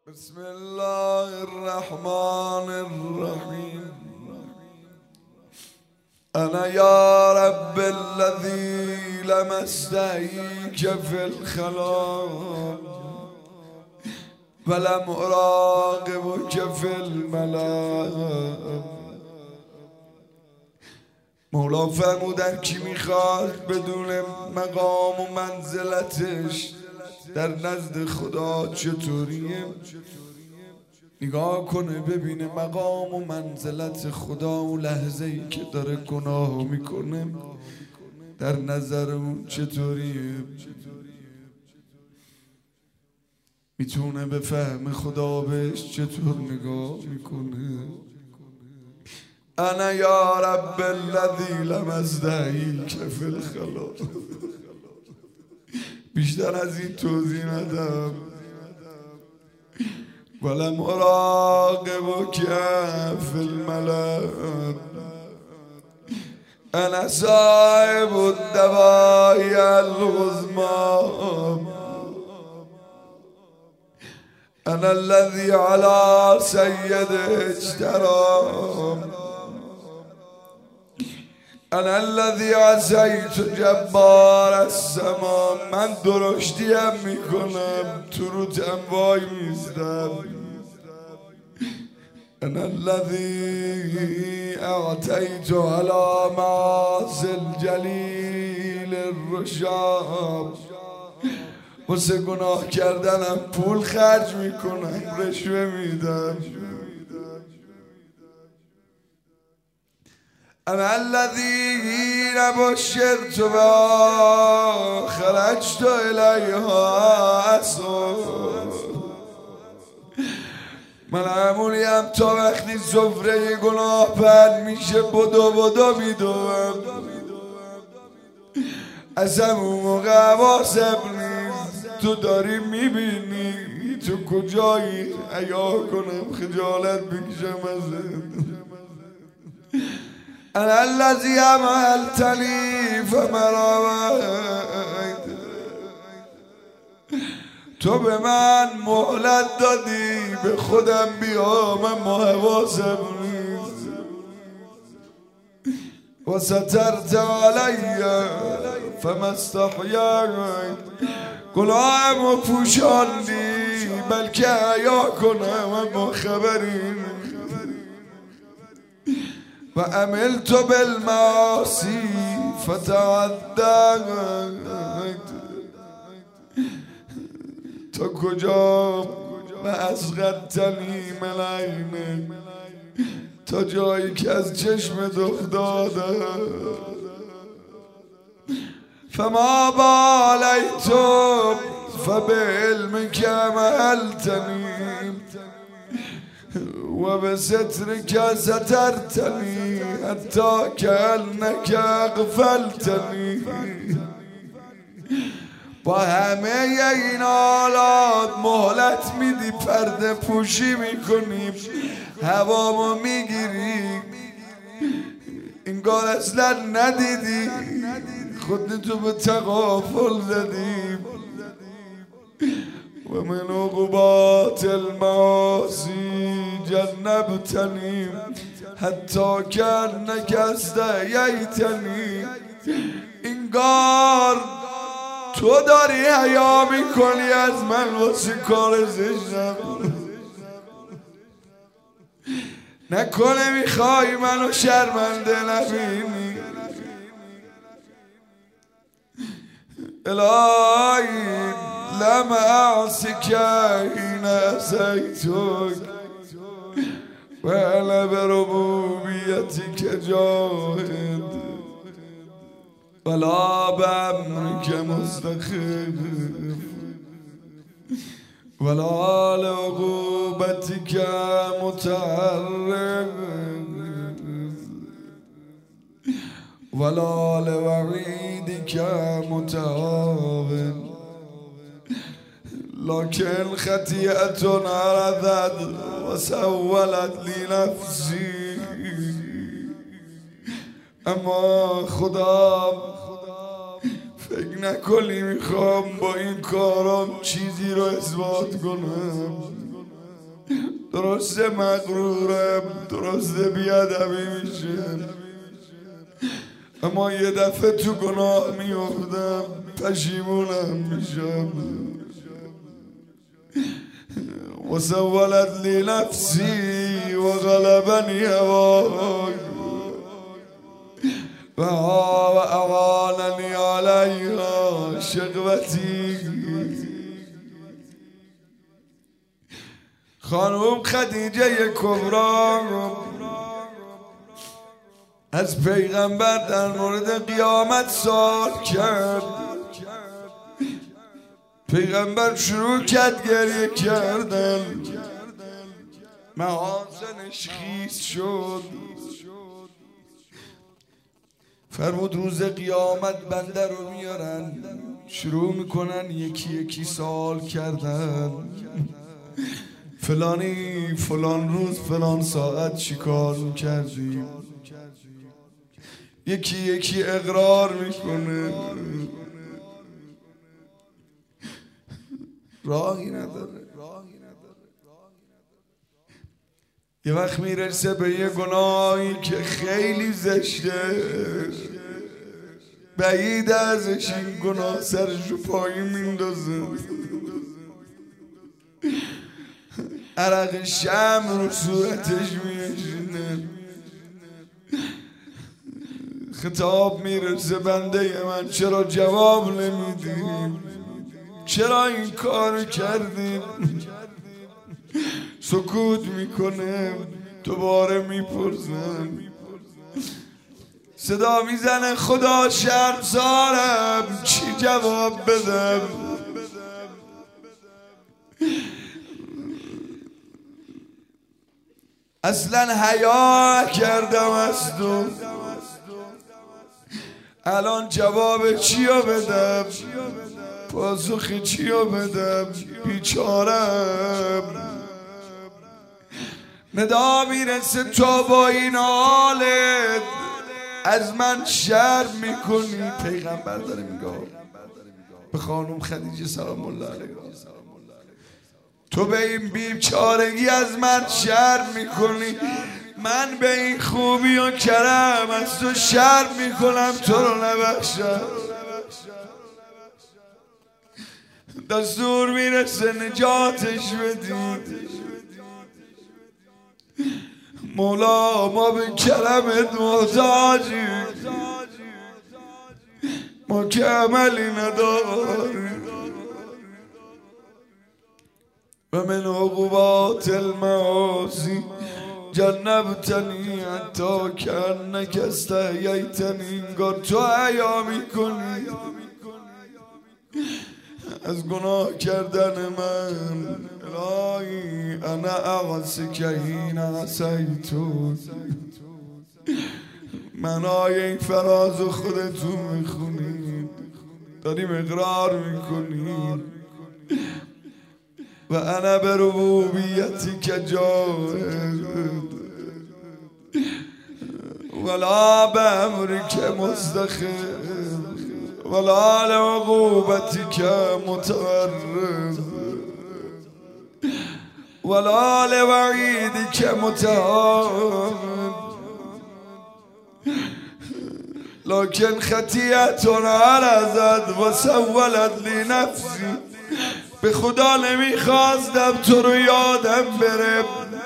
بسم الله الرحمن الرحيم. أنا يا رب الذي لمستهيك في الخلاء ولم أراقبك في الملا. مولا فرمودن کی میخواد بدون مقام و منزلتش در نزد خدا چطوریه، نگاه کنه ببینه مقام و منزلت خدا و لحظه ای که داره گناه میکنه در نظر اون چطوریه. میتونه به فهم خدا بهش چطور نگاه میکنه. انا یا رب الذی لمستحییک فی الخلا. بیشتر از این توضیح ندم. ولم اراقبک فی الملا. انا صاحب الدوائی العظمی. انا الذي على سید اجترام. انا الذي عصیت جبار السما. من درشتیم میکنم تو رو تنوای میزدم. انا الذي اعطیت على معاصی الجلیل الرشام. واسه گناه کردنم پول خرج میکنم، رشوه میدم. انا الذي بشرت بها خرجت الیها اسعا. من معمولیم تا وقتی سفره گناه پهن میشه بدو میدوم. از همون موقع حواسم نیست. تو داری میبینی تو کجایی، حیا کنم خجالت بکشم ازت. انا الذی عملتنی فمرضت. تو به من مهلت دادی به خودم بیا، من حواسم نیست. و سترت علی فما استحییت. گناهمو پوشاندی بلکه حیا کنم اما خبری. و عملت بالمعاصی فتعدت. تا کجا و اسقطتنی ملعینه، تا جایی که از چشم افتاده. فما بالیت فبعلمک عملتنی و به سترک سترتنی حتی کانک اغفلتنی. با همه این حالات مهلت میدی، پرده پوشی میکنیم، هوامو میگیری، انگار اصلا ندیدی، خودتو به تغافل زدیم. و من عقوبات المعاصی جنبتنی حتی کانک استحییتنی. انگار تو داری حیا میکنی از من واسه کار زشتم. نکنه میخوای منو شرمنده نبینی. الهی لم اعصک حین عصیتک و انا بربوبیتک جاهد ولا بامرک مستخف ولا لعقوبتک متعرض ولا لوعیدک متهاون. لكن خطيئة عرضت وسولت لنفسي. اما خدا فکر نکنی میخوام با این کارام چیزی رو اثبات کنم. درسته مغرورم، درسته بیادبی میشم، اما یه دفعه تو گناه میافتم پشیمونم میشم. وسولت لی نفسی و غلبنی هوای و اعاننی علیها شقوتی. خانم خدیجه کبرا از پیغمبر در مورد قیامت سوال کرد. پیغمبر شروع کرد گریه کردن، محاسنش خیس شد. فرمود روز قیامت بنده رو میارن، شروع میکنن یکی یکی سوال کردن. فلانی فلان روز فلان ساعت چی کار میکردی؟ یکی یکی اقرار میکنه، راهی نداره. یه وقت میرسه به یه گناهی که خیلی زشته، بعید ازش این گناه سرشو پایین میندازه، عرق شم رو صورتش میشینه. خطاب میرسه بنده من چرا جواب نمیدیم؟ چرا این کار کردیم؟ سکوت میکنه. دوباره میپرسم، صدا میزنه خدا شرمسارم، چی جواب بدم؟ اصلا حیا کردم از تو، الان جواب چیو بدم؟ پاسخ چیو بدم؟ بیچارم. ندا میرسه تو با این حالت از من شرم میکنی. پیغمبر داره میگه به خانم خدیجه سلام الله علیها، تو به این بیچارگی از من شرم میکنی، من به این خوبی و کرم از تو شرم میکنم، تو رو نبخشم. دستور میرسه نجاتش بدی. مولا ما به کرمت محتاجیم، ما که عملی نداریم. و من عقوبات المعاصی جنبتنی حتی کانک استحییتنی. انگار تو حیا میکنی از گناه کردن من. الهی انا اعصیک حین عصیتک. منای این فراز خودتون میخونید، داریم اقرار میکنید. و انا بربوبیتی که جاهد ولا به امری که مستخف ولا لعقوبتی که متورد ولا لوعیدی که متعاهد. لكن خطیئتنا عرضت و سولت لی نفسی. به خدا نمیخواستم تو رو یادم بره،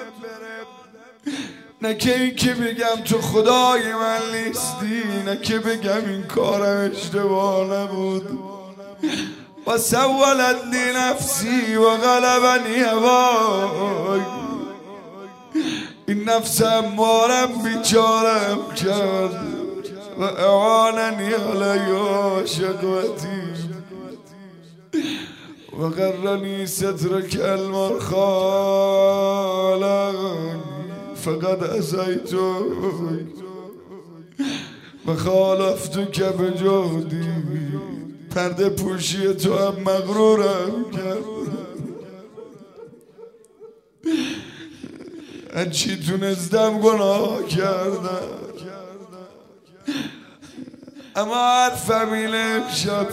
نه که این که بگم تو خدای من نیستی، نه که بگم این کارم اشتباه نبود. و سولت لی نفسی و غلبنی هوای. این نفس امارم بیچارم کرد و اعاننی علیها شقوتی و غرنی سترک المرخالق فقد عصیتک و خالفتک بجهدی. پرده پوشی تو هم مغرورم کرد، هرچی تونستم گناه کردم، اما حرفم این امشب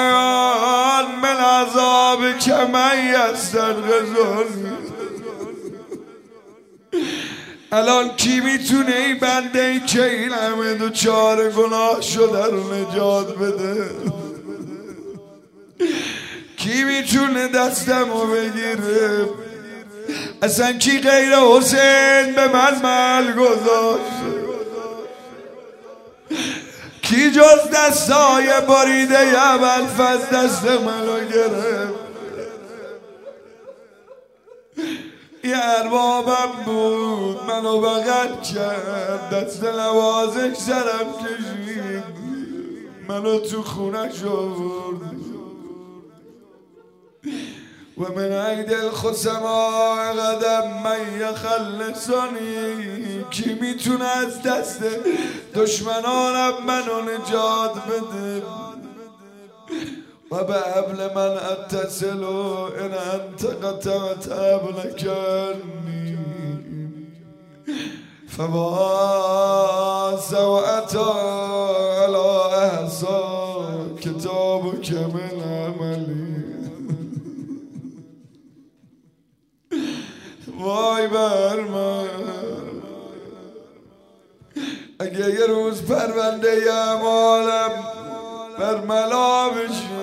فلان من عذاب که من یسترغزونی. الان کی میتونه این بنده ای که این همه دوچار گناه شده رو نجات بده؟ کی میتونه دستمو بگیره؟ اصلا کی غیر حسین به من مل گذاشت؟ کی جز دستای باریده ابوالفضل دست منو گرفت؟ یه اربابم بود منو بغل کرد، دست نوازش سرم کشید، منو تو خونش آورد. و من عید الخصما قدم من یخلصانی، کی میتونه از دست دشمنانم منو نجات بده؟ و به حبل من اتصل ان انت قطعت حبلکنی فواز و اتا علی احسا کتابک من عملی. وای بر من اگه یه روز پرونده اعمالم برملا بشه،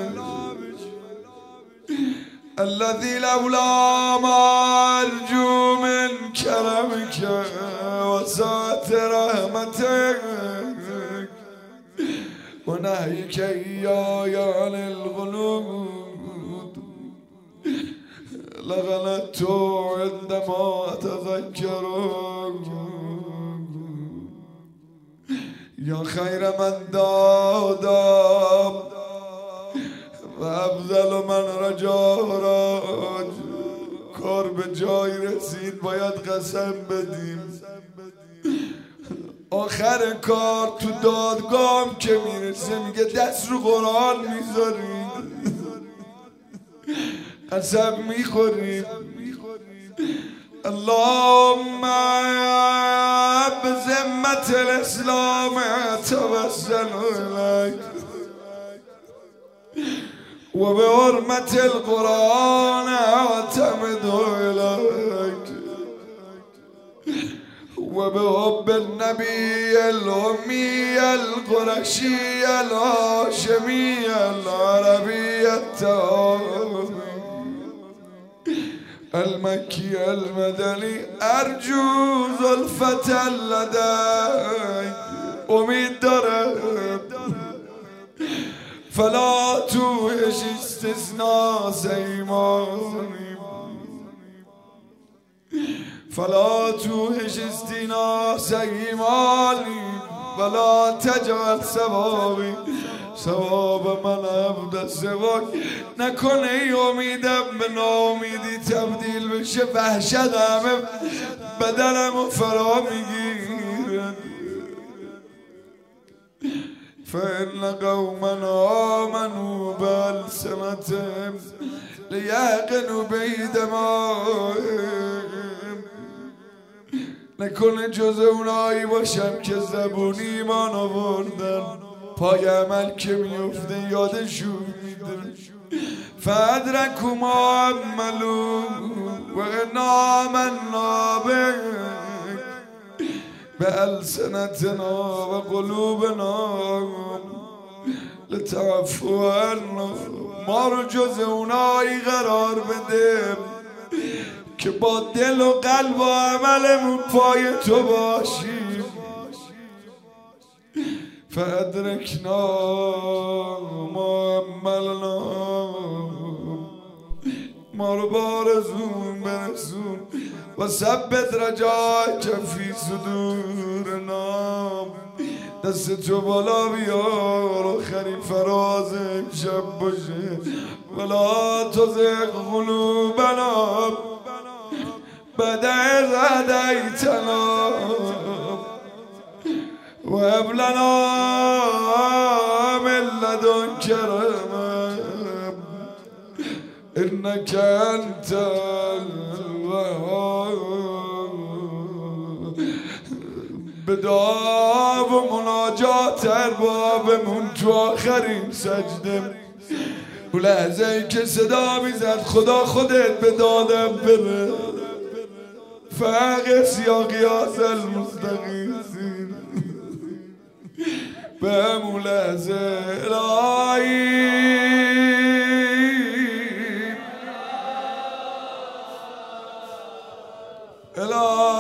الذي لولا ما ارجو من کرمک و ساعت رحمتک و نهیک ایای عن الغلود لغلطت عندما اتذکر یا خیر من دادم و افضل من رجاراج. کار به جای رسید باید قسم بدیم، آخر کار تو دادگاه که میرسه میگه دست رو قرآن میذارید، قسم میخوریم. اللهم بذمة الاسلام اتوسل الیک و به حرمت القرآن اعتمد الیک و به حب النبی الامی القرشی الهاشمی العربی التهامی المکی المدنی ارجو زلفة لدیک. امید دارم فلا توهش استثناء ایمانی، فلا توهش استثناء ایمانی ولا تجعل ثوابی ثواب من عبد سواک. نکنه ای امیدم به ناامیدی تبدیل بشه، وحشت همه بدنم رو فرا میگیرن. فإن قوما آمنوا بألسنتهم لیعقنوا به دمائهم. نکنه جز اونایی باشم که زبونی ایمان آوردن، پای عمل که میفته یادشون میدن. فادرکوا ما عملوا و انا آمنا به بألسنتنا و قلوبنا لتعفو عنا. ما رو جز اونایی قرار بده که با دل و قلب و عملمون پای تو باشیم. فادرکنا ما عملنا، ما رو بارزون برسون و ثبت رجاک فی صدورنا. دست تو بالا بیار آخرین فراز امشب باشه. ولا تزغ قلوبنا بعد اذ هدیتنا و هب لنا من لدنک رحمة انک انت الوهاب. به دعا و مناجات اربابمون تو آخرین سجده، اون لحظه ای که صدا میزد خدا خودت به دادم بره. فاقس یا قیاس المستقیسین به مولزه الهی الهی